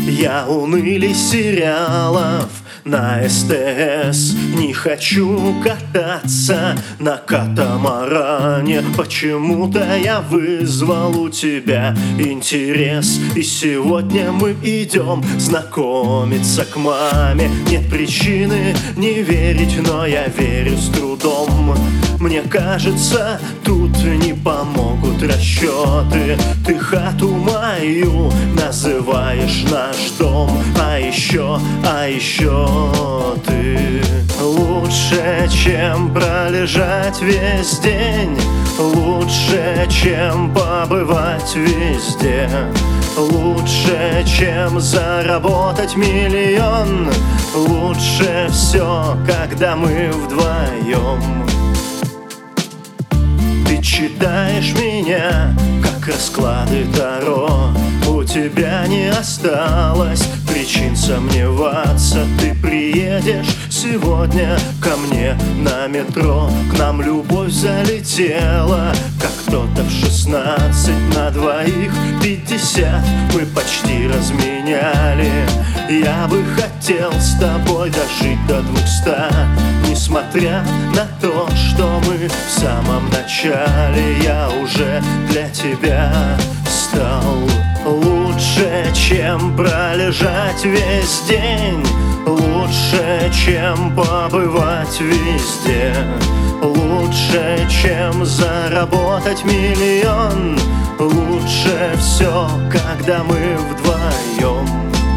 Я унылый сериалов на СТС. Не хочу кататься на катамаране. Почему-то я вызвал у тебя интерес, и сегодня мы идем знакомиться к маме. Нет причины не верить, но я верю с трудом. Мне кажется, тут не помогут расчеты. Ты хату мою называешь наш дом, а еще ты лучше, чем пролежать весь день, лучше, чем побывать везде, лучше, чем заработать миллион, лучше все, когда мы вдвоем. Ты читаешь меня, как расклады Таро. У тебя не осталось причин сомневаться. Ты приедешь сегодня ко мне на метро. К нам любовь залетела, как кто-то в 16. На двоих 50 мы почти разменяли. Я бы хотел с тобой дожить до 200, несмотря на то, что мы в самом начале. Я уже для тебя стал лучше, чем пролежать весь день, лучше, чем побывать везде, лучше, чем заработать миллион, лучше все, когда мы вдвоем.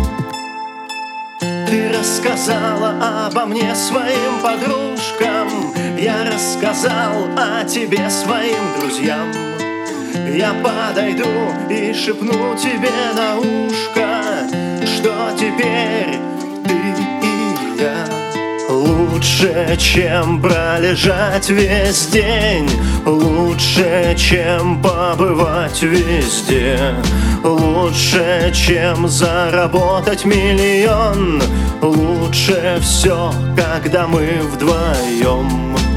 Ты рассказала обо мне своим подружкам, я рассказал о тебе своим друзьям. Я подойду и шепну тебе на ушко, что теперь ты и я. Лучше, чем пролежать весь день, лучше, чем побывать везде, лучше, чем заработать миллион, лучше все, когда мы вдвоем.